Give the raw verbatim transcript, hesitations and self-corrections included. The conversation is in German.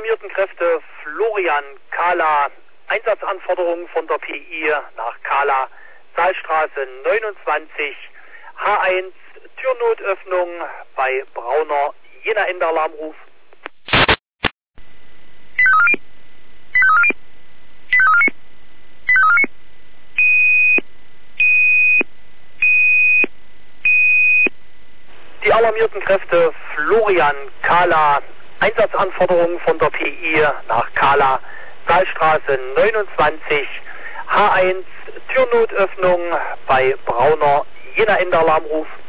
alarmierten Kräfte Florian Kahla. Einsatzanforderungen von der P I nach Kahla. Saalstraße neunundzwanzig, H eins, Türnotöffnung bei Brauner. Jener Endalarmruf. Die alarmierten Kräfte Florian Kahla. Einsatzanforderungen von der P I nach Kahla. Saalstraße neunundzwanzig, H eins, Türnotöffnung bei Brauner. Jener Endalarmruf.